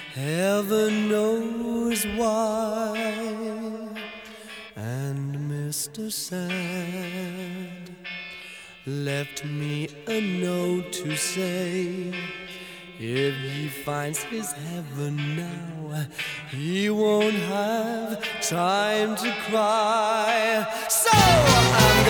Heaven knows why. And Mr. Sad left me a note to say, if he finds his heaven now, he won't have time to cry. So I'm